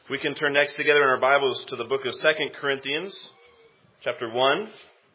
We can turn next together in our Bibles to the book of 2 Corinthians, chapter 1.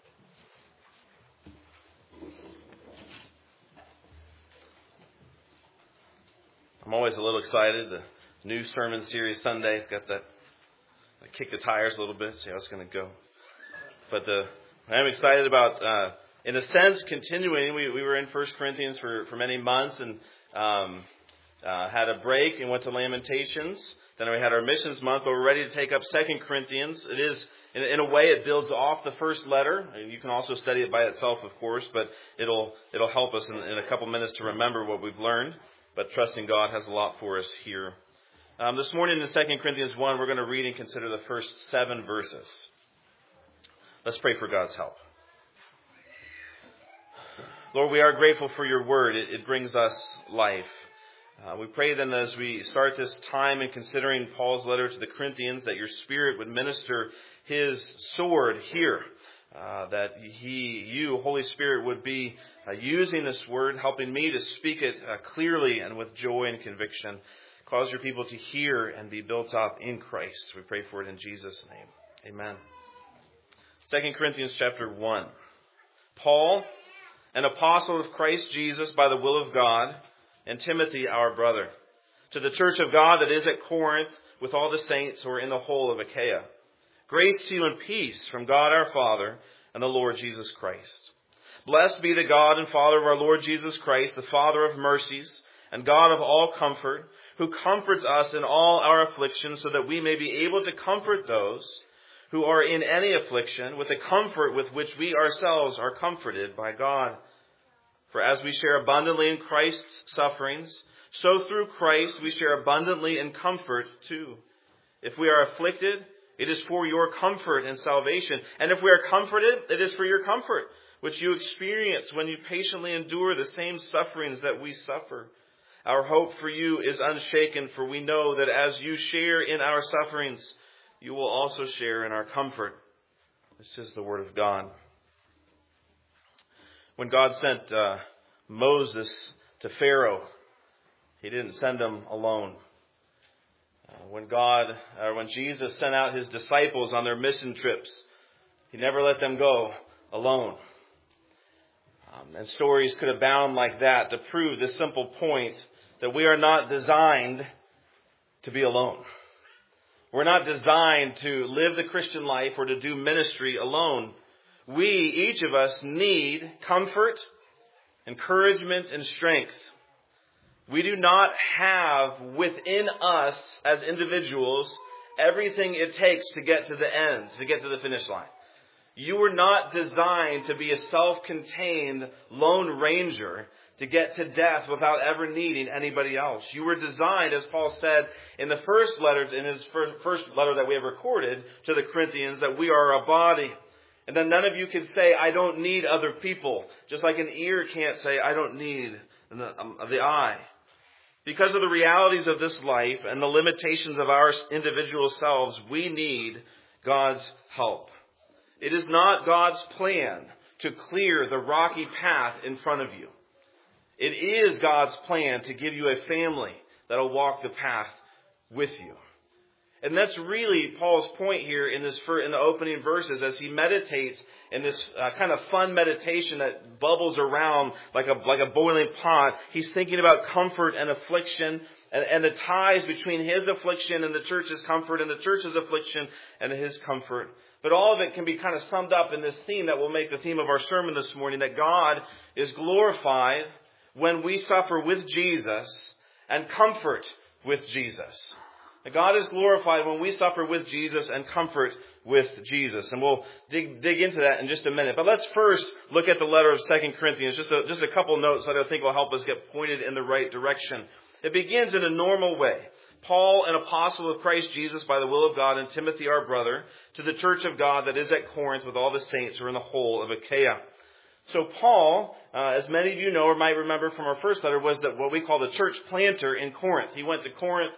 I'm always a little excited. The new sermon series Sunday's got that, kick the tires a little bit, see how it's going to go. But I am excited about, in a sense, continuing. We were in 1 Corinthians for many months and had a break and went to Lamentations. Then we had our missions month, but we're ready to take up 2 Corinthians. It is, in a way, it builds off the first letter. You can also study it by itself, of course, but it'll help us in a couple minutes to remember what we've learned. But trusting God has a lot for us here. This morning in 2 Corinthians 1, we're going to read and consider the first 7 verses. Let's pray for God's help. Lord, we are grateful for your word. It brings us life. We pray then as we start this time in considering Paul's letter to the Corinthians that your Spirit would minister his sword here. That you, Holy Spirit, would be using this word, helping me to speak it clearly and with joy and conviction. Cause your people to hear and be built up in Christ. We pray for it in Jesus' name. Amen. 2 Corinthians chapter 1. Paul, an apostle of Christ Jesus by the will of God, and Timothy, our brother, to the church of God that is at Corinth with all the saints who are in the whole of Achaia. Grace to you and peace from God our Father and the Lord Jesus Christ. Blessed be the God and Father of our Lord Jesus Christ, the Father of mercies and God of all comfort, who comforts us in all our afflictions so that we may be able to comfort those who are in any affliction with the comfort with which we ourselves are comforted by God. For as we share abundantly in Christ's sufferings, so through Christ we share abundantly in comfort too. If we are afflicted, it is for your comfort and salvation. And if we are comforted, it is for your comfort, which you experience when you patiently endure the same sufferings that we suffer. Our hope for you is unshaken, for we know that as you share in our sufferings, you will also share in our comfort. This is the word of God. When God sent Moses to Pharaoh, he didn't send him alone. When Jesus sent out his disciples on their mission trips, he never let them go alone. And stories could abound like that to prove this simple point that we are not designed to be alone. We're not designed to live the Christian life or to do ministry alone. We, each of us, need comfort, encouragement, and strength. We do not have within us as individuals everything it takes to get to the end, to get to the finish line. You were not designed to be a self-contained lone ranger to get to death without ever needing anybody else. You were designed, as Paul said in the first letter, in his first letter that we have recorded to the Corinthians, that we are a body. And then none of you can say, I don't need other people. Just like an ear can't say, I don't need the eye. Because of the realities of this life and the limitations of our individual selves, we need God's help. It is not God's plan to clear the rocky path in front of you. It is God's plan to give you a family that will walk the path with you. And that's really Paul's point here in the opening verses as he meditates in this kind of fun meditation that bubbles around like a boiling pot. He's thinking about comfort and affliction and the ties between his affliction and the church's comfort and the church's affliction and his comfort. But all of it can be kind of summed up in this theme that will make the theme of our sermon this morning, that God is glorified when we suffer with Jesus and comfort with Jesus. God is glorified when we suffer with Jesus and comfort with Jesus. And we'll dig into that in just a minute. But let's first look at the letter of 2 Corinthians. Just a couple notes that I think will help us get pointed in the right direction. It begins in a normal way. Paul, an apostle of Christ Jesus by the will of God, and Timothy, our brother, to the church of God that is at Corinth with all the saints who are in the whole of Achaia. So Paul, as many of you know or might remember from our first letter, was what we call the church planter in Corinth. He went to Corinth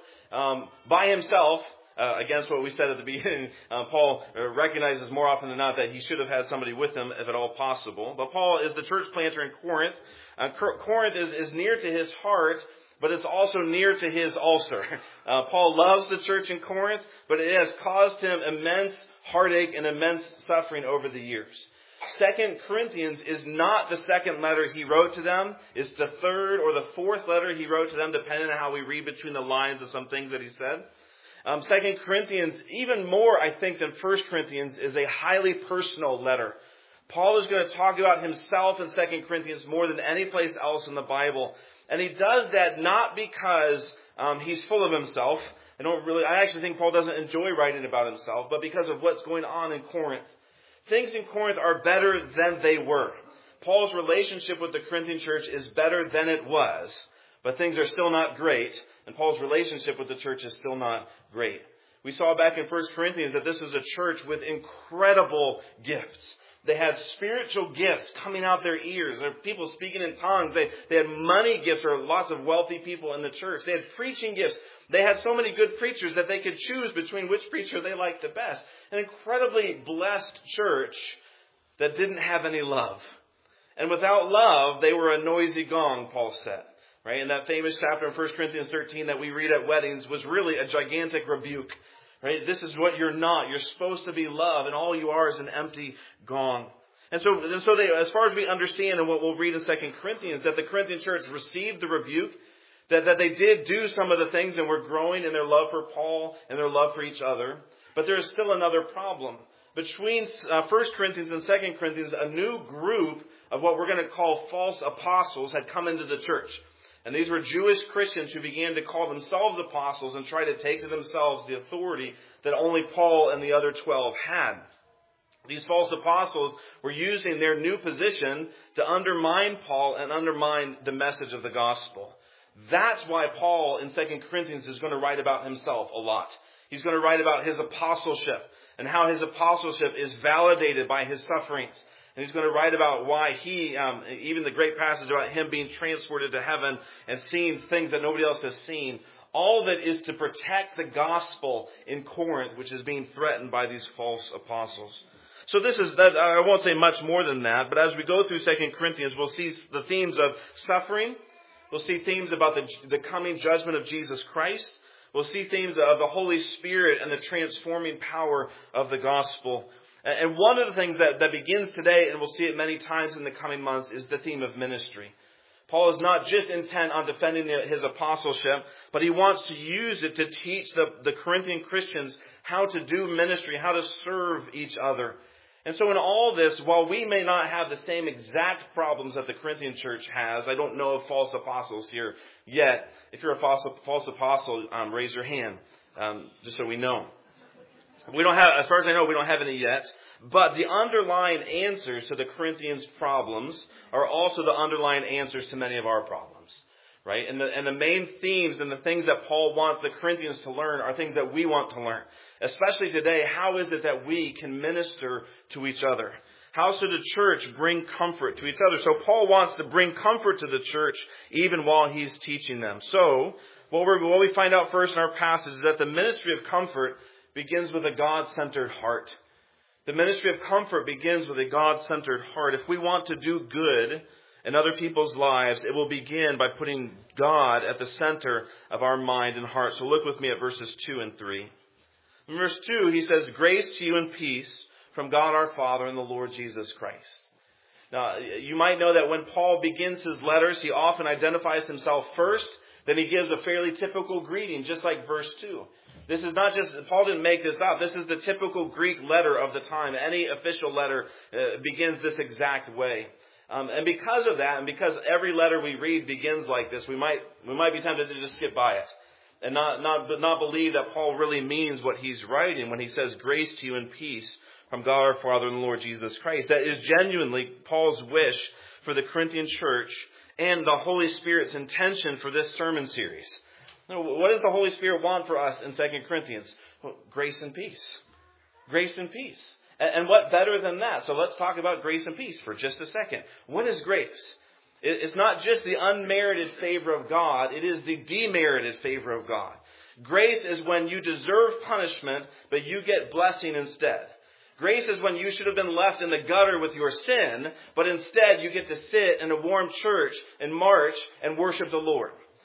by himself, against what we said at the beginning. Paul recognizes more often than not that he should have had somebody with him if at all possible. But Paul is the church planter in Corinth. Corinth is near to his heart, but it's also near to his ulcer. Paul loves the church in Corinth, but it has caused him immense heartache and immense suffering over the years. 2 Corinthians is not the second letter he wrote to them. It's the third or the fourth letter he wrote to them, depending on how we read between the lines of some things that he said. 2 Corinthians, even more, I think, than 1 Corinthians, is a highly personal letter. Paul is going to talk about himself in 2 Corinthians more than any place else in the Bible. And he does that not because he's full of himself. I actually think Paul doesn't enjoy writing about himself, but because of what's going on in Corinth. Things in Corinth are better than they were. Paul's relationship with the Corinthian church is better than it was, but things are still not great, and Paul's relationship with the church is still not great. We saw back in 1 Corinthians that this was a church with incredible gifts. They had spiritual gifts coming out their ears. There were people speaking in tongues. They had money gifts. There were lots of wealthy people in the church. They had preaching gifts. They had so many good preachers that they could choose between which preacher they liked the best. An incredibly blessed church that didn't have any love. And without love, they were a noisy gong, Paul said. Right? And that famous chapter in 1 Corinthians 13 that we read at weddings was really a gigantic rebuke. Right? This is what you're not. You're supposed to be love, and all you are is an empty gong. And so they, as far as we understand and what we'll read in 2 Corinthians, that the Corinthian church received the rebuke, that they did do some of the things and were growing in their love for Paul and their love for each other. But there is still another problem. Between 1 Corinthians and 2 Corinthians, a new group of what we're going to call false apostles had come into the church. And these were Jewish Christians who began to call themselves apostles and try to take to themselves the authority that only Paul and the other 12 had. These false apostles were using their new position to undermine Paul and undermine the message of the gospel. That's why Paul in 2 Corinthians is going to write about himself a lot. He's going to write about his apostleship and how his apostleship is validated by his sufferings. And he's going to write about why he, even the great passage about him being transported to heaven and seeing things that nobody else has seen. All that is to protect the gospel in Corinth, which is being threatened by these false apostles. So this is that. I won't say much more than that, but as we go through 2 Corinthians, we'll see the themes of suffering. We'll see themes about the coming judgment of Jesus Christ. We'll see themes of the Holy Spirit and the transforming power of the gospel. And one of the things that begins today, and we'll see it many times in the coming months, is the theme of ministry. Paul is not just intent on defending his apostleship, but he wants to use it to teach the Corinthian Christians how to do ministry, how to serve each other. And so in all this, while we may not have the same exact problems that the Corinthian church has, I don't know of false apostles here yet. If you're a false apostle, raise your hand, just so we know. We don't have, as far as I know, we don't have any yet. But the underlying answers to the Corinthians' problems are also the underlying answers to many of our problems. Right? And the main themes and the things that Paul wants the Corinthians to learn are things that we want to learn. Especially today, how is it that we can minister to each other? How should the church bring comfort to each other? So Paul wants to bring comfort to the church even while he's teaching them. So what we find out first in our passage is that the ministry of comfort begins with a God-centered heart. The ministry of comfort begins with a God-centered heart. If we want to do good in other people's lives, it will begin by putting God at the center of our mind and heart. So look with me at verses 2 and 3. In verse 2, he says, "Grace to you and peace from God our Father and the Lord Jesus Christ." Now, you might know that when Paul begins his letters, he often identifies himself first. Then he gives a fairly typical greeting, just like verse 2. This is not just, Paul didn't make this up. This is the typical Greek letter of the time. Any official letter begins this exact way. And because of that, and because every letter we read begins like this, we might be tempted to just skip by it and not believe that Paul really means what he's writing when he says, "Grace to you and peace from God our Father and the Lord Jesus Christ." That is genuinely Paul's wish for the Corinthian church and the Holy Spirit's intention for this sermon series. Now, what does the Holy Spirit want for us in 2 Corinthians? Well, grace and peace. Grace and peace. And what better than that? So let's talk about grace and peace for just a second. What is grace? It's not just the unmerited favor of God. It is the demerited favor of God. Grace is when you deserve punishment, but you get blessing instead. Grace is when you should have been left in the gutter with your sin, but instead you get to sit in a warm church in March and worship the Lord.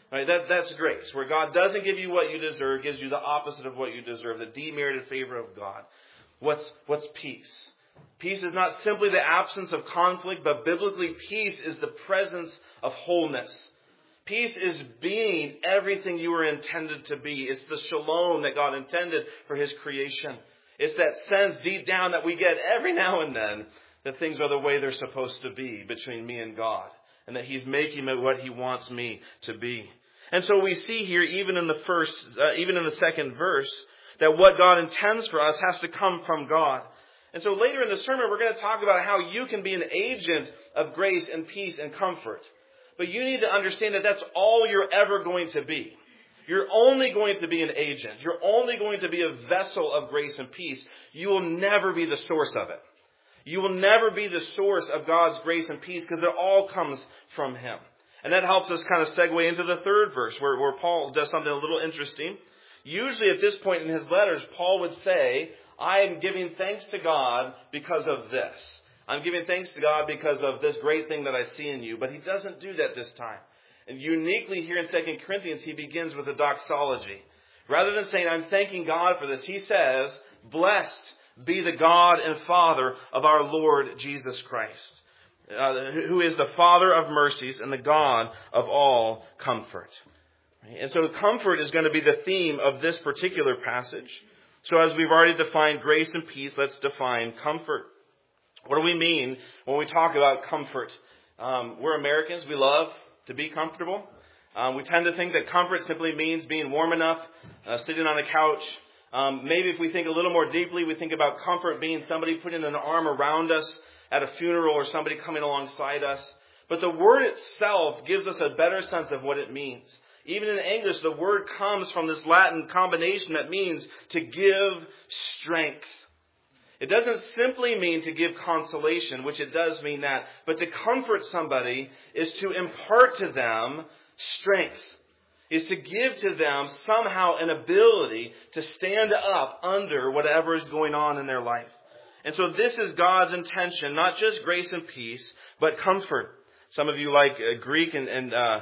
Right? That's grace, where God doesn't give you what you deserve, gives you the opposite of what you deserve, the demerited favor of God. What's peace? Peace is not simply the absence of conflict, but biblically peace is the presence of wholeness. Peace is being everything you were intended to be. It's the shalom that God intended for His creation. It's that sense deep down that we get every now and then that things are the way they're supposed to be between me and God, and that He's making me what He wants me to be. And so we see here, even in the second verse, that what God intends for us has to come from God. And so later in the sermon, we're going to talk about how you can be an agent of grace and peace and comfort. But you need to understand that that's all you're ever going to be. You're only going to be an agent. You're only going to be a vessel of grace and peace. You will never be the source of it. You will never be the source of God's grace and peace, because it all comes from Him. And that helps us kind of segue into the third verse, where Paul does something a little interesting. Usually at this point in his letters, Paul would say, I am giving thanks to God because of this. I'm giving thanks to God because of this great thing that I see in you. But he doesn't do that this time. And uniquely here in 2 Corinthians, he begins with a doxology. Rather than saying, I'm thanking God for this, he says, blessed be the God and Father of our Lord Jesus Christ, who is the Father of mercies and the God of all comfort. And so comfort is going to be the theme of this particular passage. So as we've already defined grace and peace, let's define comfort. What do we mean when we talk about comfort? We're Americans. We love to be comfortable. We tend to think that comfort simply means being warm enough, sitting on a couch. Maybe if we think a little more deeply, we think about comfort being somebody putting an arm around us at a funeral or somebody coming alongside us. But the word itself gives us a better sense of what it means. Even in English, the word comes from this Latin combination that means to give strength. It doesn't simply mean to give consolation, which it does mean that, but to comfort somebody is to impart to them strength, is to give to them somehow an ability to stand up under whatever is going on in their life. And so this is God's intention, not just grace and peace, but comfort. Some of you like Greek, and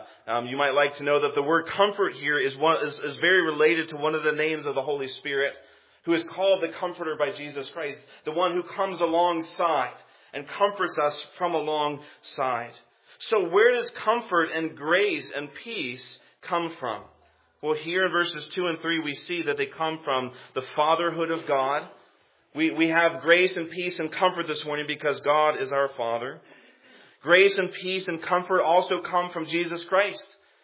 you might like to know that the word comfort here is very related to one of the names of the Holy Spirit, who is called the Comforter by Jesus Christ, the one who comes alongside and comforts us from alongside. So where does comfort and grace and peace come from? Well, here in verses 2 and 3, we see that they come from the fatherhood of God. We have grace and peace and comfort this morning because God is our Father. Grace and peace and comfort also come from Jesus Christ,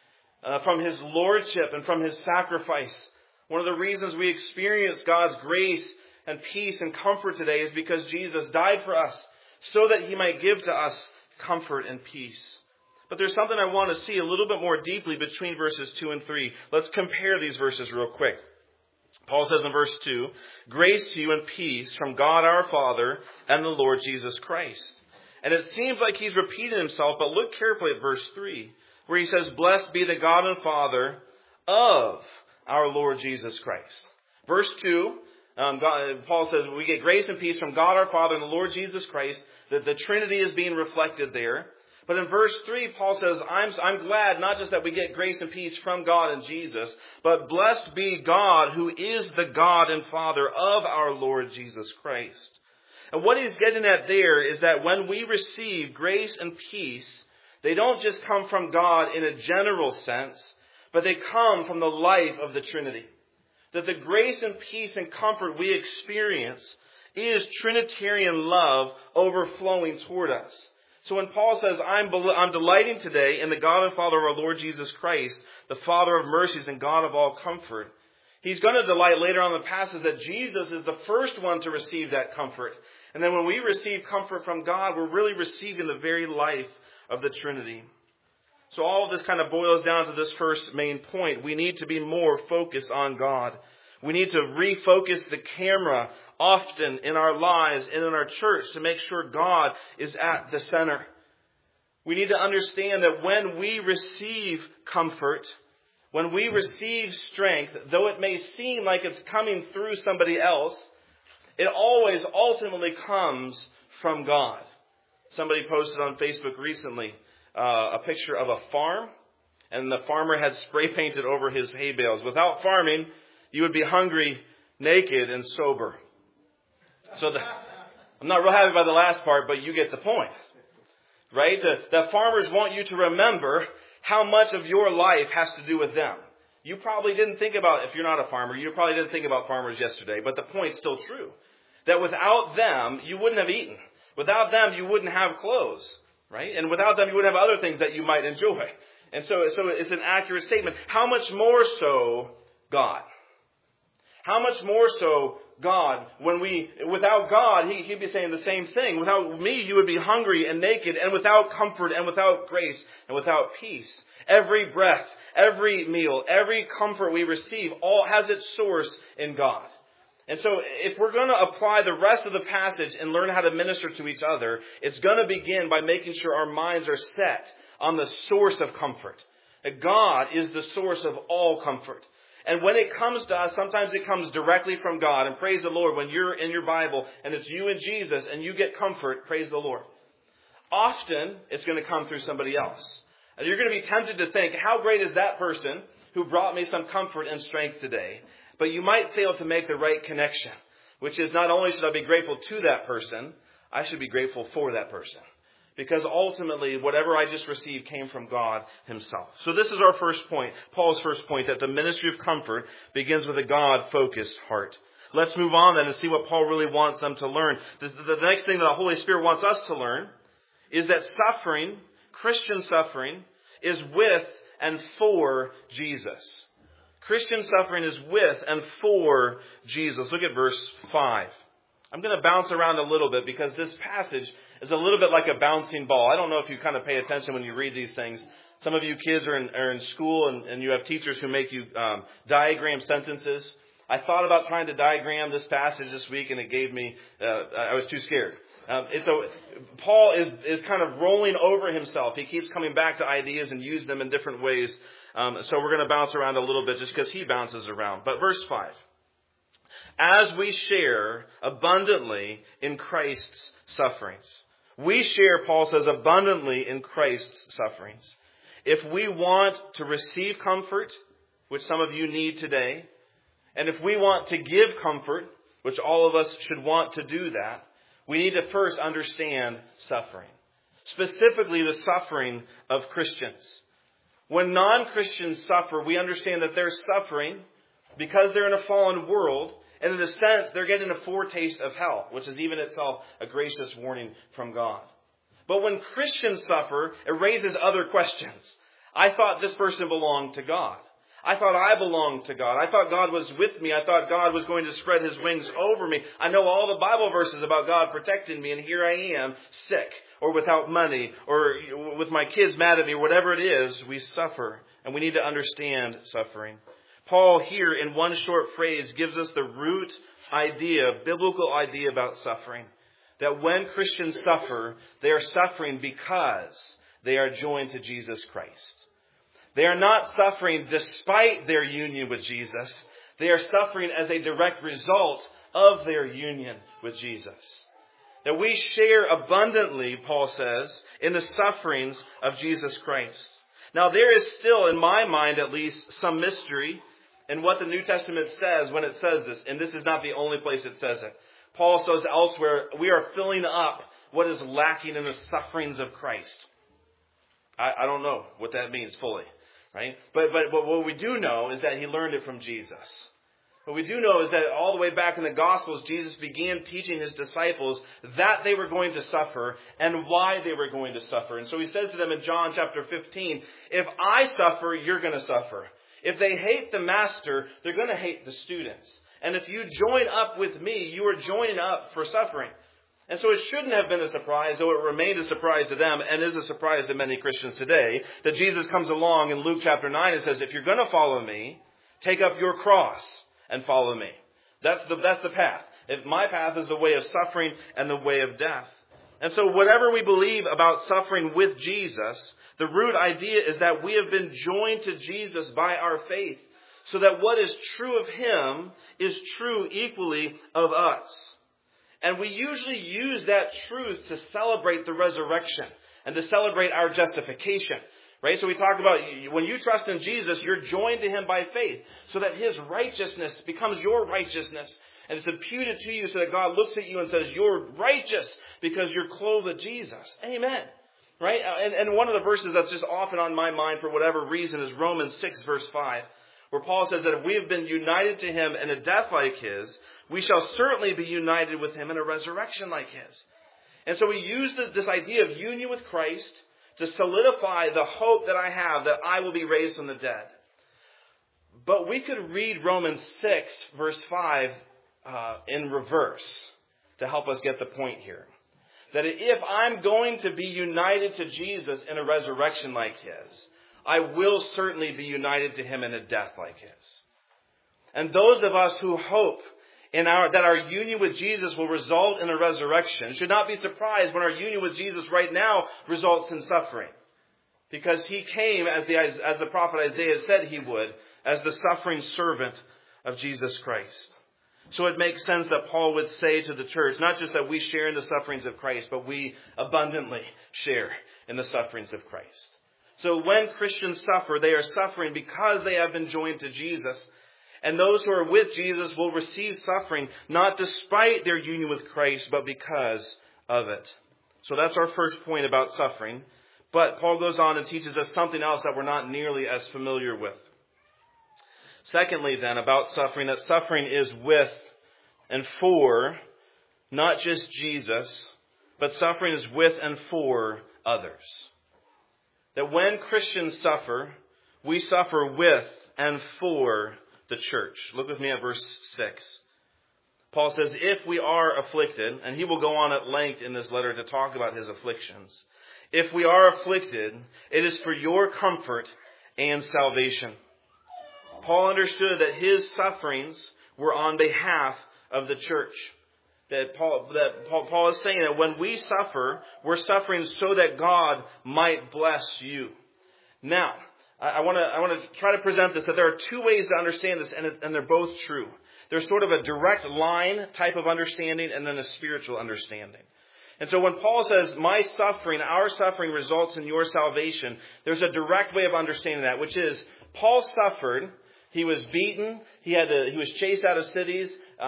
from His lordship and from His sacrifice. One of the reasons we experience God's grace and peace and comfort today is because Jesus died for us so that He might give to us comfort and peace. But there's something I want to see a little bit more deeply between verses 2 and 3. Let's compare these verses real quick. Paul says in verse 2, grace to you and peace from God our Father and the Lord Jesus Christ. And it seems like he's repeating himself, but look carefully at verse 3, where he says, blessed be the God and Father of our Lord Jesus Christ. Verse 2, Paul says, we get grace and peace from God our Father and the Lord Jesus Christ. That the Trinity is being reflected there. But in verse 3, Paul says, I'm glad not just that we get grace and peace from God and Jesus, but blessed be God who is the God and Father of our Lord Jesus Christ. And what he's getting at there is that when we receive grace and peace, they don't just come from God in a general sense, but they come from the life of the Trinity. That the grace and peace and comfort we experience is Trinitarian love overflowing toward us. So when Paul says, I'm delighting today in the God and Father of our Lord Jesus Christ, the Father of mercies and God of all comfort, he's going to delight later on in the passage that Jesus is the first one to receive that comfort. And then when we receive comfort from God, we're really receiving the very life of the Trinity. So all of this kind of boils down to this first main point. We need to be more focused on God. We need to refocus the camera often in our lives and in our church to make sure God is at the center. We need to understand that when we receive comfort, when we receive strength, though it may seem like it's coming through somebody else, it always ultimately comes from God. Somebody posted on Facebook recently a picture of a farm. and the farmer had spray painted over his hay bales. Without farming, you would be hungry, naked, and sober. So I'm not real happy about the last part, but you get the point. Right? The farmers want you to remember how much of your life has to do with them. You probably didn't think about, if you're not a farmer, you probably didn't think about farmers yesterday, but the point's still true. That without them, you wouldn't have eaten. Without them, you wouldn't have clothes. Right? And without them, you would have other things that you might enjoy. And so it's an accurate statement. How much more so God? How much more so God? Without God, he'd be saying the same thing. Without me, you would be hungry and naked and without comfort and without grace and without peace. Every breath, every meal, every comfort we receive all has its source in God. And so if we're going to apply the rest of the passage and learn how to minister to each other, it's going to begin by making sure our minds are set on the source of comfort. That God is the source of all comfort. And when it comes to us, sometimes it comes directly from God. And praise the Lord, when you're in your Bible and it's you and Jesus and you get comfort, praise the Lord. Often, it's going to come through somebody else. And you're going to be tempted to think, how great is that person who brought me some comfort and strength today? But you might fail to make the right connection, which is not only should I be grateful to that person, I should be grateful for that person. Because ultimately, whatever I just received came from God himself. So this is our first point, Paul's first point, that the ministry of comfort begins with a God-focused heart. Let's move on then and see what Paul really wants them to learn. The next thing that the Holy Spirit wants us to learn is that suffering, Christian suffering, is with and for Jesus. Christian suffering is with and for Jesus. Look at verse 5. I'm going to bounce around a little bit because this passage is a little bit like a bouncing ball. I don't know if you kind of pay attention when you read these things. Some of you kids are in school and you have teachers who make you diagram sentences. I thought about trying to diagram this passage this week and it gave me, I was too scared. Paul is kind of rolling over himself. He keeps coming back to ideas and use them in different ways. So we're going to bounce around a little bit just because he bounces around. But verse 5. As we share abundantly in Christ's sufferings. We share, Paul says, abundantly in Christ's sufferings. If we want to receive comfort, which some of you need today, and if we want to give comfort, which all of us should want to do that, we need to first understand suffering. Specifically, the suffering of Christians. When non-Christians suffer, we understand that they're suffering because they're in a fallen world. And in a sense, they're getting a foretaste of hell, which is even itself a gracious warning from God. But when Christians suffer, it raises other questions. I thought this person belonged to God. I thought I belonged to God. I thought God was with me. I thought God was going to spread his wings over me. I know all the Bible verses about God protecting me, and here I am, sick, or without money, or with my kids mad at me, whatever it is, we suffer. And we need to understand suffering. Paul here in one short phrase gives us the root idea, biblical idea about suffering. That when Christians suffer, they are suffering because they are joined to Jesus Christ. They are not suffering despite their union with Jesus. They are suffering as a direct result of their union with Jesus. That we share abundantly, Paul says, in the sufferings of Jesus Christ. Now there is still, in my mind at least, some mystery in what the New Testament says when it says this. And this is not the only place it says it. Paul says elsewhere, we are filling up what is lacking in the sufferings of Christ. I don't know what that means fully, right? But what we do know is that he learned it from Jesus. What we do know is that all the way back in the Gospels, Jesus began teaching his disciples that they were going to suffer and why they were going to suffer. And so he says to them in John chapter 15, if I suffer, you're going to suffer. If they hate the master, they're going to hate the students. And if you join up with me, you are joining up for suffering. And so it shouldn't have been a surprise, though it remained a surprise to them and is a surprise to many Christians today, that Jesus comes along in Luke chapter 9 and says, if you're going to follow me, take up your cross and follow me. That's the path. If my path is the way of suffering and the way of death. And so whatever we believe about suffering with Jesus, the root idea is that we have been joined to Jesus by our faith, so that what is true of him is true equally of us. And we usually use that truth to celebrate the resurrection and to celebrate our justification. Right? So we talk about when you trust in Jesus, you're joined to him by faith so that his righteousness becomes your righteousness. And it's imputed to you so that God looks at you and says, you're righteous because you're clothed with Jesus. Amen. Right? And one of the verses that's just often on my mind for whatever reason is Romans 6 verse 5, where Paul says that if we have been united to him in a death like his, we shall certainly be united with him in a resurrection like his. And so we use this idea of union with Christ to solidify the hope that I have that I will be raised from the dead. But we could read Romans 6 verse 5 in reverse to help us get the point here. That if I'm going to be united to Jesus in a resurrection like his, I will certainly be united to him in a death like his. And those of us who hope that our union with Jesus will result in a resurrection should not be surprised when our union with Jesus right now results in suffering. Because he came, as the prophet Isaiah said he would, as the suffering servant of Jesus Christ. So it makes sense that Paul would say to the church, not just that we share in the sufferings of Christ, but we abundantly share in the sufferings of Christ. So when Christians suffer, they are suffering because they have been joined to Jesus. And those who are with Jesus will receive suffering, not despite their union with Christ, but because of it. So that's our first point about suffering. But Paul goes on and teaches us something else that we're not nearly as familiar with. Secondly, then, about suffering, that suffering is with and for not just Jesus, but suffering is with and for others. That when Christians suffer, we suffer with and for the church. Look with me at verse 6. Paul says, if we are afflicted, and he will go on at length in this letter to talk about his afflictions. If we are afflicted, it is for your comfort and salvation. Paul understood that his sufferings were on behalf of the church. That Paul is saying that when we suffer, we're suffering so that God might bless you. Now, I want to try to present this, that there are two ways to understand this, and they're both true. There's sort of a direct line type of understanding and then a spiritual understanding. And so when Paul says, my suffering, our suffering results in your salvation, there's a direct way of understanding that, which is, Paul suffered. He was beaten. He was chased out of cities.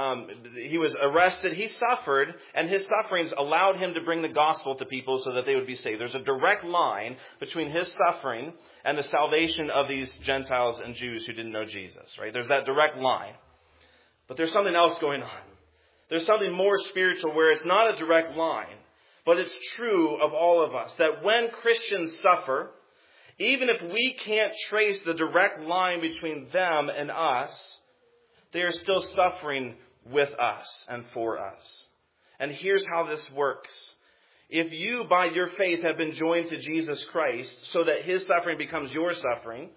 He was arrested. He suffered, and his sufferings allowed him to bring the gospel to people so that they would be saved. There's a direct line between his suffering and the salvation of these Gentiles and Jews who didn't know Jesus, right? There's that direct line. But there's something else going on. There's something more spiritual where it's not a direct line, but it's true of all of us, that when Christians suffer, even if we can't trace the direct line between them and us, they are still suffering with us and for us. And here's how this works. If you, by your faith, have been joined to Jesus Christ so that his suffering becomes your suffering,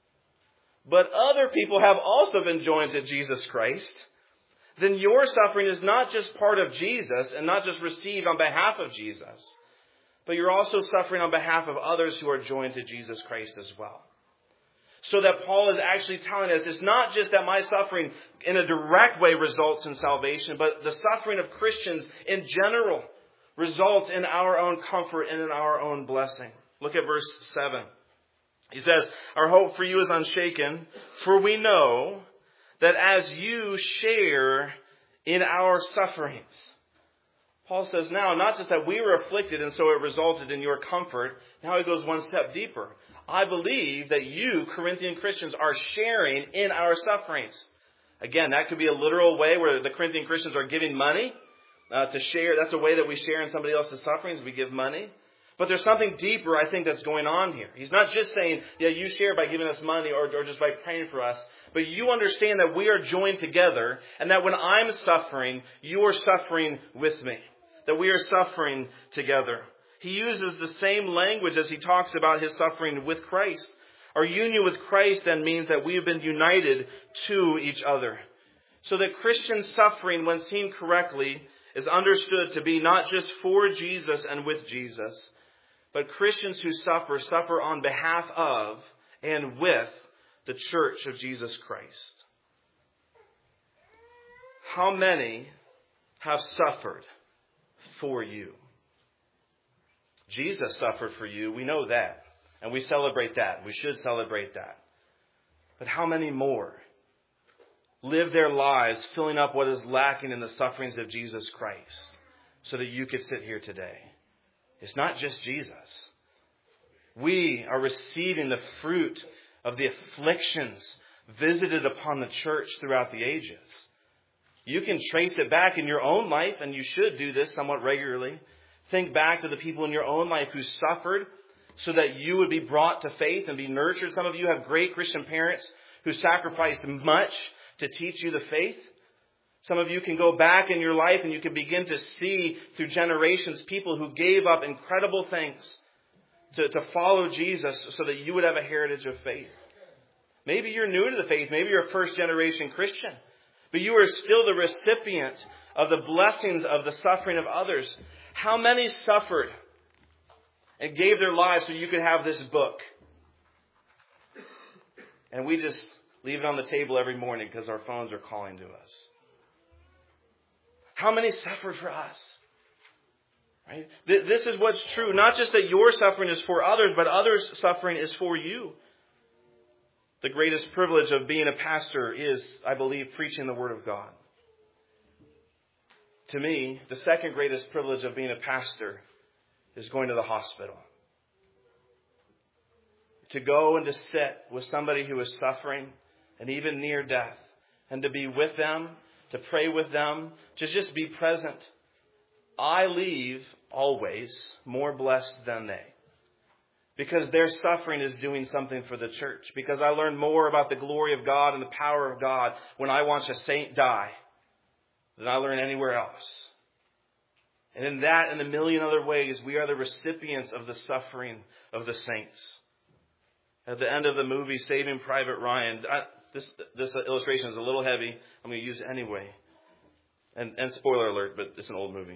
but other people have also been joined to Jesus Christ, then your suffering is not just part of Jesus and not just received on behalf of Jesus, but you're also suffering on behalf of others who are joined to Jesus Christ as well. So that Paul is actually telling us it's not just that my suffering in a direct way results in salvation, but the suffering of Christians in general results in our own comfort and in our own blessing. Look at verse 7. He says, our hope for you is unshaken, for we know that as you share in our sufferings. Paul says now, not just that we were afflicted and so it resulted in your comfort. Now he goes one step deeper. I believe that you, Corinthian Christians, are sharing in our sufferings. Again, that could be a literal way where the Corinthian Christians are giving money to share. That's a way that we share in somebody else's sufferings. We give money. But there's something deeper, I think, that's going on here. He's not just saying, yeah, you share by giving us money or just by praying for us. But you understand that we are joined together and that when I'm suffering, you are suffering with me. That we are suffering together. He uses the same language as he talks about his suffering with Christ. Our union with Christ then means that we have been united to each other. So that Christian suffering, when seen correctly, is understood to be not just for Jesus and with Jesus, but Christians who suffer on behalf of and with the church of Jesus Christ. How many have suffered for you? Jesus suffered for you. We know that. And we celebrate that. We should celebrate that. But how many more live their lives filling up what is lacking in the sufferings of Jesus Christ so that you could sit here today? It's not just Jesus. We are receiving the fruit of the afflictions visited upon the church throughout the ages. You can trace it back in your own life, and you should do this somewhat regularly. Think back to the people in your own life who suffered so that you would be brought to faith and be nurtured. Some of you have great Christian parents who sacrificed much to teach you the faith. Some of you can go back in your life and you can begin to see through generations people who gave up incredible things to follow Jesus so that you would have a heritage of faith. Maybe you're new to the faith. Maybe you're a first generation Christian. But you are still the recipient of the blessings of the suffering of others. How many suffered and gave their lives so you could have this book? And we just leave it on the table every morning because our phones are calling to us. How many suffered for us? Right? This is what's true. Not just that your suffering is for others, but others' suffering is for you. The greatest privilege of being a pastor is, I believe, preaching the Word of God. To me, the second greatest privilege of being a pastor is going to the hospital. To go and to sit with somebody who is suffering and even near death, and to be with them, to pray with them, to just be present. I leave always more blessed than they. Because their suffering is doing something for the church. Because I learn more about the glory of God and the power of God when I watch a saint die than I learn anywhere else. And in that and a million other ways, we are the recipients of the suffering of the saints. At the end of the movie, Saving Private Ryan, this illustration is a little heavy. I'm going to use it anyway. And spoiler alert, but it's an old movie.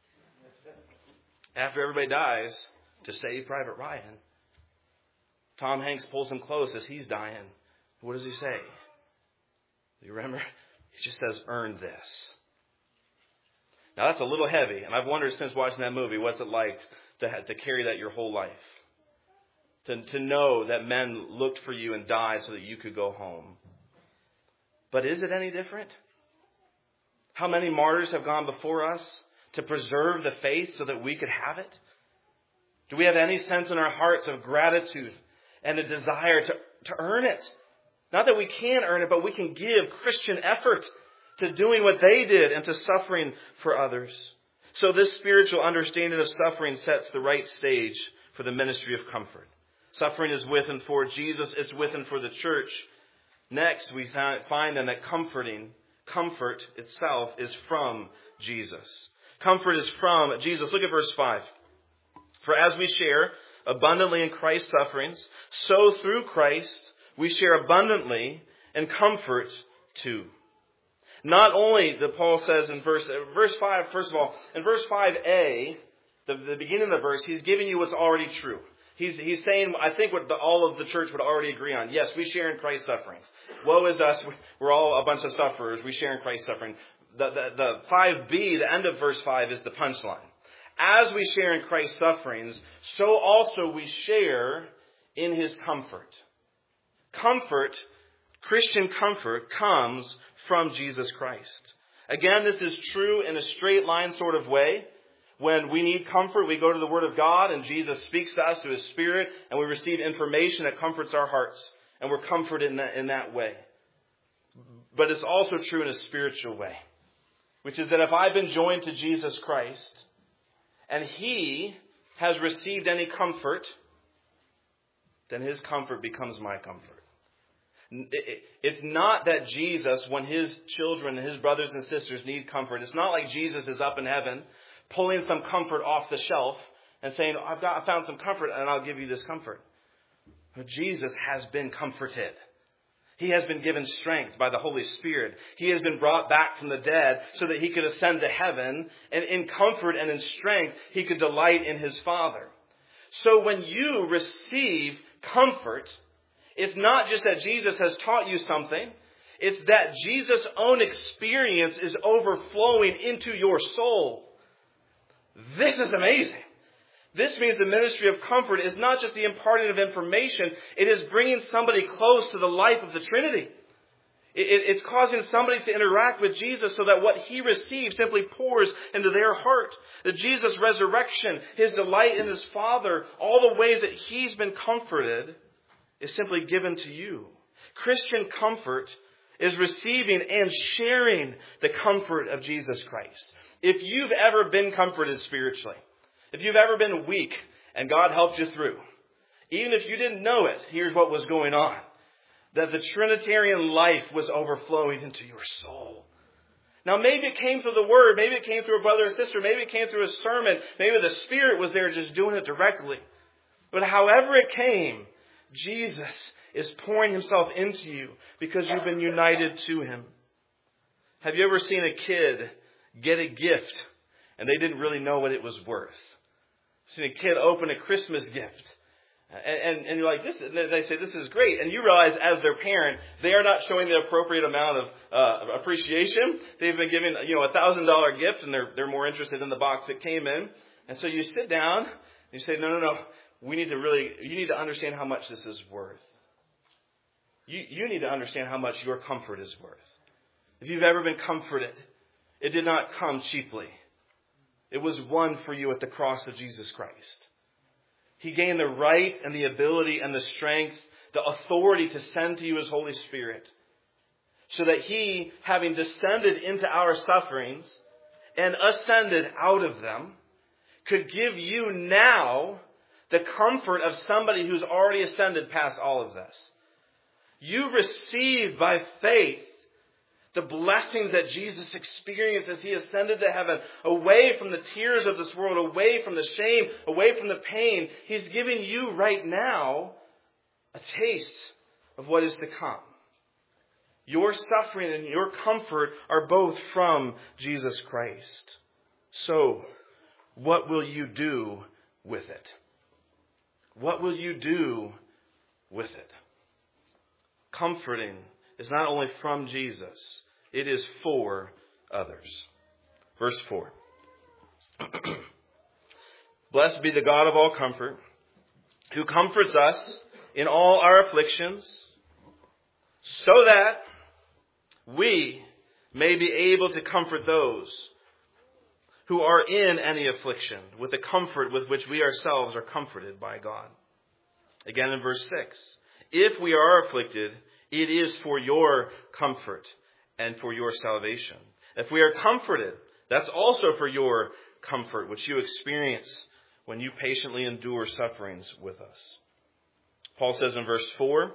After everybody dies, to save Private Ryan, Tom Hanks pulls him close as he's dying. What does he say? Do you remember? He just says, "Earn this." Now that's a little heavy, and I've wondered since watching that movie, what's it like to carry that your whole life? To know that men looked for you and died so that you could go home. But is it any different? How many martyrs have gone before us to preserve the faith so that we could have it? Do we have any sense in our hearts of gratitude and a desire to earn it? Not that we can earn it, but we can give Christian effort to doing what they did and to suffering for others. So this spiritual understanding of suffering sets the right stage for the ministry of comfort. Suffering is with and for Jesus. It's with and for the church. Next, we find then that comfort itself is from Jesus. Comfort is from Jesus. Look at verse 5. For as we share abundantly in Christ's sufferings, so through Christ we share abundantly in comfort too. Not only, Paul says in verse 5, first of all, in verse 5a, the beginning of the verse, he's giving you what's already true. He's saying, I think, what all of the church would already agree on. Yes, we share in Christ's sufferings. Woe is us. We're all a bunch of sufferers. We share in Christ's suffering. The 5b, the end of verse 5, is the punchline. As we share in Christ's sufferings, so also we share in His comfort. Christian comfort comes from Jesus Christ. Again, this is true in a straight line sort of way. When we need comfort, we go to the Word of God and Jesus speaks to us through His Spirit and we receive information that comforts our hearts. And we're comforted in that way. But it's also true in a spiritual way. Which is that if I've been joined to Jesus Christ and He has received any comfort, then His comfort becomes my comfort. It's not that Jesus, when His children, His brothers and sisters need comfort, it's not like Jesus is up in heaven pulling some comfort off the shelf and saying, I found some comfort and I'll give you this comfort. But Jesus has been comforted. He has been given strength by the Holy Spirit. He has been brought back from the dead so that He could ascend to heaven. And in comfort and in strength, He could delight in His Father. So when you receive comfort, it's not just that Jesus has taught you something. It's that Jesus' own experience is overflowing into your soul. This is amazing. This means the ministry of comfort is not just the imparting of information. It is bringing somebody close to the life of the Trinity. It's causing somebody to interact with Jesus so that what he receives simply pours into their heart. That Jesus' resurrection, his delight in his Father, all the ways that he's been comforted is simply given to you. Christian comfort is receiving and sharing the comfort of Jesus Christ. If you've ever been comforted spiritually, if you've ever been weak and God helped you through, even if you didn't know it, here's what was going on. That the Trinitarian life was overflowing into your soul. Now maybe it came through the Word, maybe it came through a brother or sister, maybe it came through a sermon, maybe the Spirit was there just doing it directly. But however it came, Jesus is pouring himself into you because you've been united to him. Have you ever seen a kid get a gift and they didn't really know what it was worth? Seen a kid open a Christmas gift. And you're like, they say, this is great. And you realize as their parent, they are not showing the appropriate amount of appreciation. They've been given, a $1,000 gift and they're more interested in the box that came in. And so you sit down and you say, no. You need to understand how much this is worth. You need to understand how much your comfort is worth. If you've ever been comforted, it did not come cheaply. It was won for you at the cross of Jesus Christ. He gained the right and the ability and the strength, the authority to send to you his Holy Spirit. So that he, having descended into our sufferings and ascended out of them, could give you now the comfort of somebody who's already ascended past all of this. You receive by faith the blessings that Jesus experienced as he ascended to heaven, away from the tears of this world, away from the shame, away from the pain. He's giving you right now a taste of what is to come. Your suffering and your comfort are both from Jesus Christ. So, what will you do with it? What will you do with it? Comforting is not only from Jesus, it is for others. Verse 4. Blessed be the God of all comfort, who comforts us in all our afflictions, so that we may be able to comfort those who are in any affliction with the comfort with which we ourselves are comforted by God. Again in verse 6. If we are afflicted, it is for your comfort and for your salvation. If we are comforted, that's also for your comfort, which you experience when you patiently endure sufferings with us. Paul says in verse 4,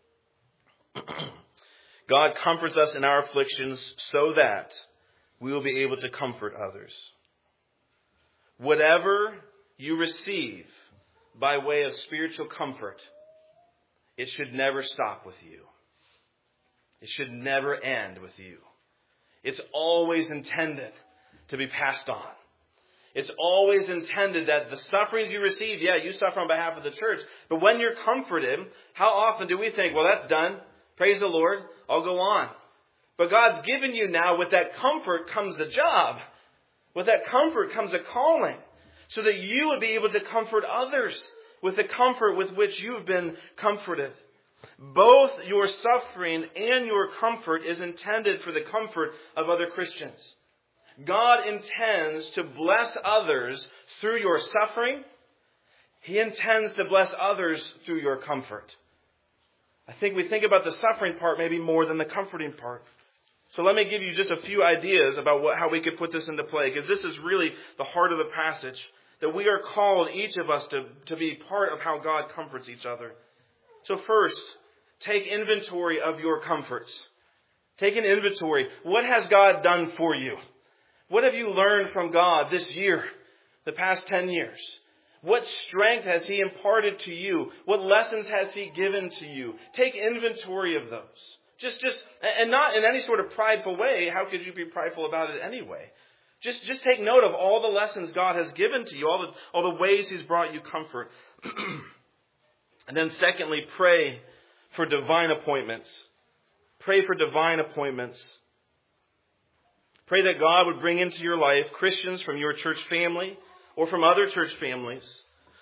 God comforts us in our afflictions so that we will be able to comfort others. Whatever you receive by way of spiritual comfort, it should never stop with you. It should never end with you. It's always intended to be passed on. It's always intended that the sufferings you receive, you suffer on behalf of the church. But when you're comforted, how often do we think, well, that's done. Praise the Lord. I'll go on. But God's given you now, with that comfort comes a job. With that comfort comes a calling. So that you would be able to comfort others with the comfort with which you've been comforted. Both your suffering and your comfort is intended for the comfort of other Christians. God intends to bless others through your suffering. He intends to bless others through your comfort. I think we think about the suffering part maybe more than the comforting part. So let me give you just a few ideas about how we could put this into play, because this is really the heart of the passage, that we are called, each of us, to be part of how God comforts each other. So first, take inventory of your comforts. Take an inventory. What has God done for you? What have you learned from God this year, the past 10 years? What strength has He imparted to you? What lessons has He given to you? Take inventory of those. And not in any sort of prideful way. How could you be prideful about it anyway? Just take note of all the lessons God has given to you, all the ways He's brought you comfort. And then secondly, pray for divine appointments. Pray for divine appointments. Pray that God would bring into your life Christians from your church family or from other church families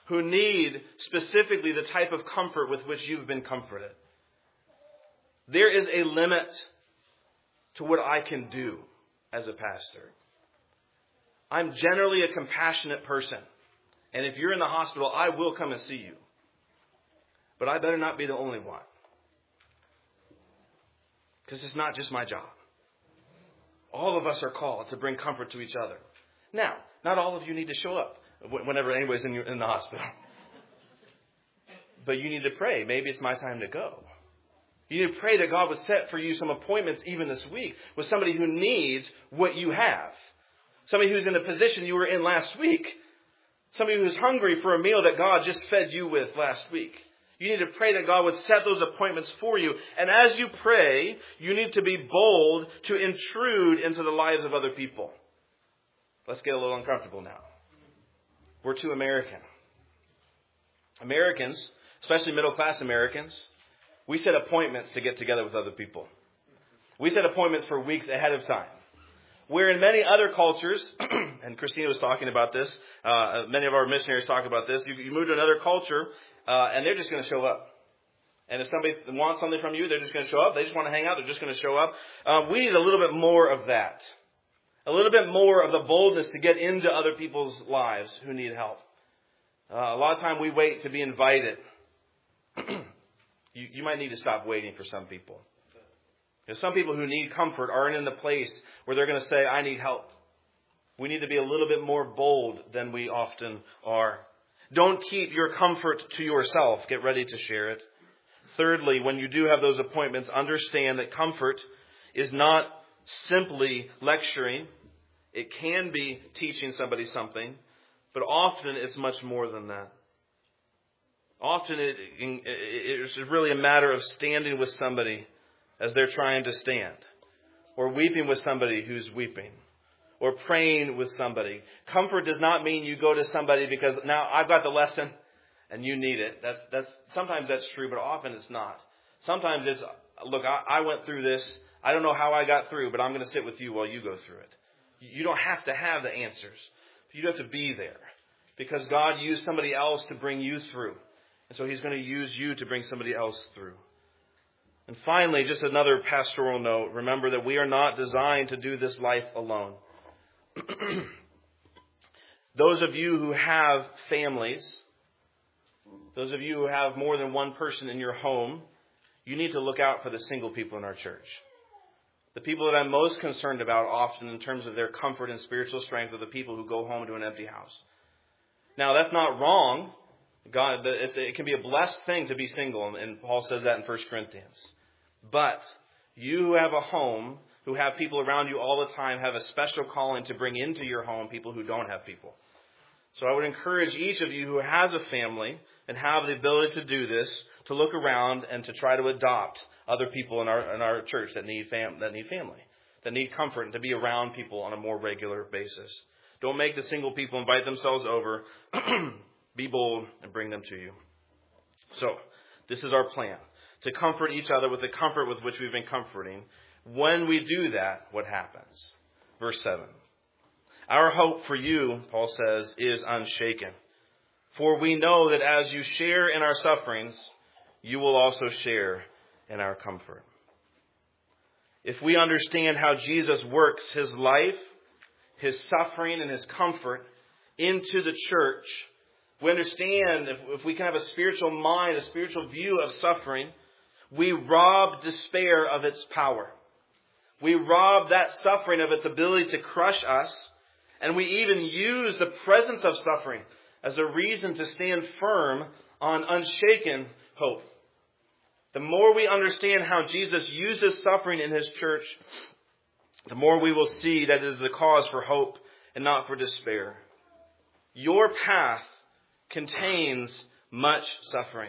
who need specifically the type of comfort with which you've been comforted. There is a limit to what I can do as a pastor. I'm generally a compassionate person. And if you're in the hospital, I will come and see you. But I better not be the only one. Because it's not just my job. All of us are called to bring comfort to each other. Now, not all of you need to show up whenever anybody's in the hospital. But you need to pray. Maybe it's my time to go. You need to pray that God would set for you some appointments even this week with somebody who needs what you have. Somebody who's in a position you were in last week. Somebody who's hungry for a meal that God just fed you with last week. You need to pray that God would set those appointments for you. And as you pray, you need to be bold to intrude into the lives of other people. Let's get a little uncomfortable now. We're too American. Americans, especially middle-class Americans, we set appointments to get together with other people. We set appointments for weeks ahead of time. Where in many other cultures, and Christina was talking about this, many of our missionaries talk about this, you move to another culture, and they're just going to show up. And if somebody wants something from you, they're just going to show up. They just want to hang out, they're just going to show up. We need a little bit more of that. A little bit more of the boldness to get into other people's lives who need help. A lot of time we wait to be invited. You might need to stop waiting for some people. Because some people who need comfort aren't in the place where they're going to say, I need help. We need to be a little bit more bold than we often are. Don't keep your comfort to yourself. Get ready to share it. Thirdly, when you do have those appointments, understand that comfort is not simply lecturing. It can be teaching somebody something, but often it's much more than that. Often it's really a matter of standing with somebody as they're trying to stand, or weeping with somebody who's weeping, or praying with somebody. Comfort does not mean you go to somebody because now I've got the lesson and you need it. Sometimes that's true, but often it's not. Sometimes it's, look, I went through this. I don't know how I got through, but I'm going to sit with you while you go through it. You don't have to have the answers. You have to be there because God used somebody else to bring you through. And so He's going to use you to bring somebody else through. And finally, just another pastoral note. Remember that we are not designed to do this life alone. Those of you who have families, those of you who have more than one person in your home, you need to look out for the single people in our church. The people that I'm most concerned about often in terms of their comfort and spiritual strength are the people who go home to an empty house. Now, that's not wrong. It can be a blessed thing to be single, and Paul says that in 1 Corinthians. But you who have a home, who have people around you all the time, have a special calling to bring into your home people who don't have people. So I would encourage each of you who has a family and have the ability to do this, to look around and to try to adopt other people in our church that need family, that need comfort, and to be around people on a more regular basis. Don't make the single people invite themselves over. Be bold and bring them to you. So, this is our plan. To comfort each other with the comfort with which we've been comforting. When we do that, what happens? Verse 7. Our hope for you, Paul says, is unshaken. For we know that as you share in our sufferings, you will also share in our comfort. If we understand how Jesus works His life, His suffering, and His comfort into the church, we understand if we can have a spiritual mind, a spiritual view of suffering, we rob despair of its power. We rob that suffering of its ability to crush us, and we even use the presence of suffering as a reason to stand firm on unshaken hope. The more we understand how Jesus uses suffering in His church, the more we will see that it is the cause for hope and not for despair. Your path contains much suffering.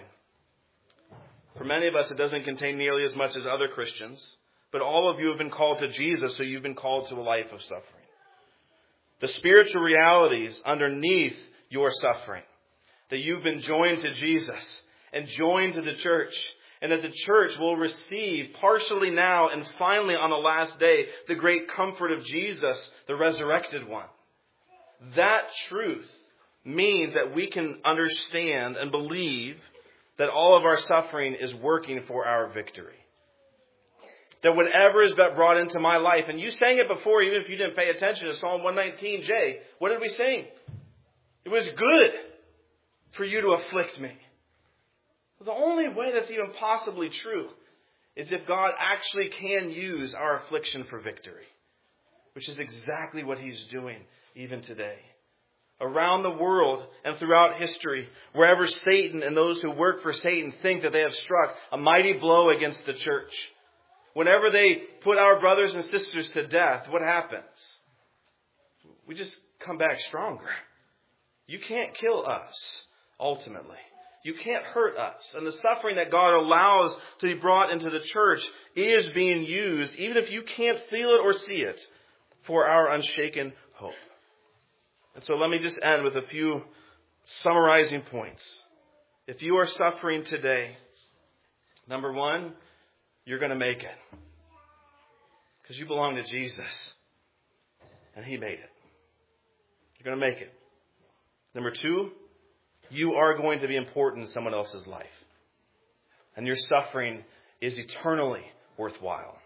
For many of us, it doesn't contain nearly as much as other Christians, but all of you have been called to Jesus, so you've been called to a life of suffering. The spiritual realities underneath your suffering, that you've been joined to Jesus and joined to the church, and that the church will receive partially now and finally on the last day the great comfort of Jesus, the resurrected one. That truth means that we can understand and believe that all of our suffering is working for our victory. That whatever is brought into my life, and you sang it before, even if you didn't pay attention to Psalm 119, Jay, what did we sing? It was good for you to afflict me. The only way that's even possibly true is if God actually can use our affliction for victory, which is exactly what He's doing even today. Around the world and throughout history, wherever Satan and those who work for Satan think that they have struck a mighty blow against the church, whenever they put our brothers and sisters to death, what happens? We just come back stronger. You can't kill us, ultimately. You can't hurt us. And the suffering that God allows to be brought into the church is being used, even if you can't feel it or see it, for our unshaken hope. And so let me just end with a few summarizing points. If you are suffering today, number one, you're going to make it. Because you belong to Jesus. And He made it. You're going to make it. Number two, you are going to be important in someone else's life. And your suffering is eternally worthwhile.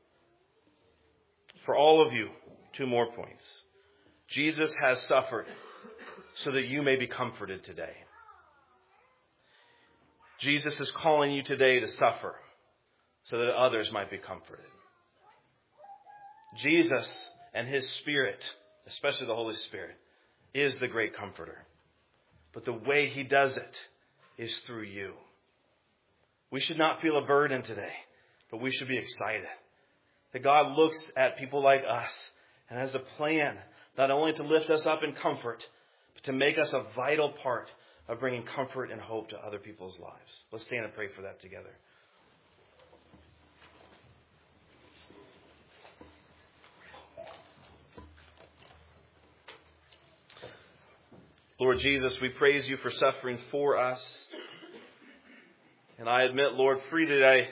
For all of you, two more points. Jesus has suffered so that you may be comforted today. Jesus is calling you today to suffer so that others might be comforted. Jesus and His Spirit, especially the Holy Spirit, is the great comforter. But the way He does it is through you. We should not feel a burden today, but we should be excited that God looks at people like us and has a plan not only to lift us up in comfort, but to make us a vital part of bringing comfort and hope to other people's lives. Let's stand and pray for that together. Lord Jesus, we praise You for suffering for us. And I admit, Lord, freely that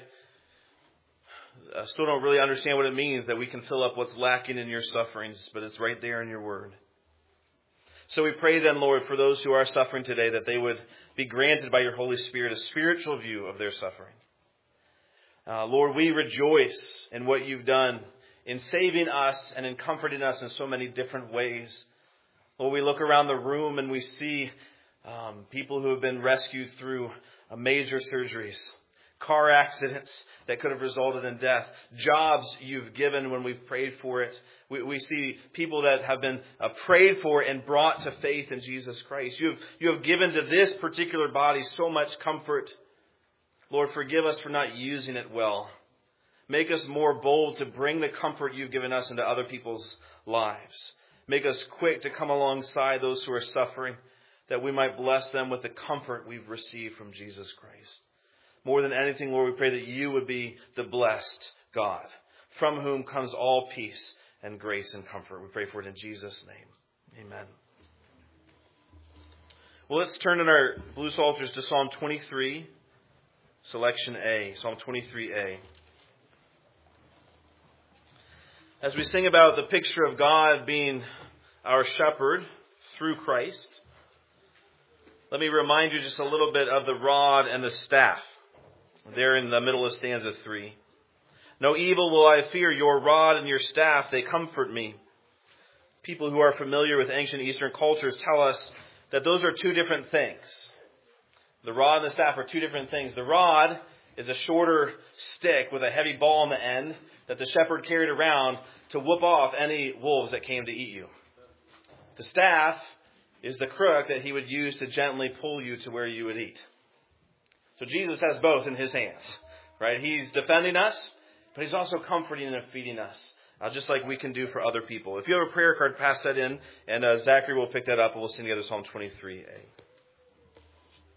I still don't really understand what it means that we can fill up what's lacking in Your sufferings, but it's right there in Your word. So we pray then, Lord, for those who are suffering today, that they would be granted by Your Holy Spirit a spiritual view of their suffering. Lord, we rejoice in what You've done in saving us and in comforting us in so many different ways. Lord, we look around the room and we see people who have been rescued through major surgeries, car accidents that could have resulted in death, jobs You've given when we've prayed for it. We see people that have been prayed for and brought to faith in Jesus Christ. You have given to this particular body so much comfort. Lord, forgive us for not using it well. Make us more bold to bring the comfort You've given us into other people's lives. Make us quick to come alongside those who are suffering, that we might bless them with the comfort we've received from Jesus Christ. More than anything, Lord, we pray that You would be the blessed God, from whom comes all peace and grace and comfort. We pray for it in Jesus' name. Amen. Well, let's turn in our blue psalters to Psalm 23, selection A, Psalm 23A. As we sing about the picture of God being our shepherd through Christ, let me remind you just a little bit of the rod and the staff. There in the middle of stanza 3. No evil will I fear, Your rod and Your staff, they comfort me. People who are familiar with ancient Eastern cultures tell us that those are two different things. The rod and the staff are two different things. The rod is a shorter stick with a heavy ball on the end that the shepherd carried around to whoop off any wolves that came to eat you. The staff is the crook that he would use to gently pull you to where you would eat. So Jesus has both in His hands, right? He's defending us, but He's also comforting and feeding us, just like we can do for other people. If you have a prayer card, pass that in, and Zachary will pick that up, and we'll sing together Psalm 23A.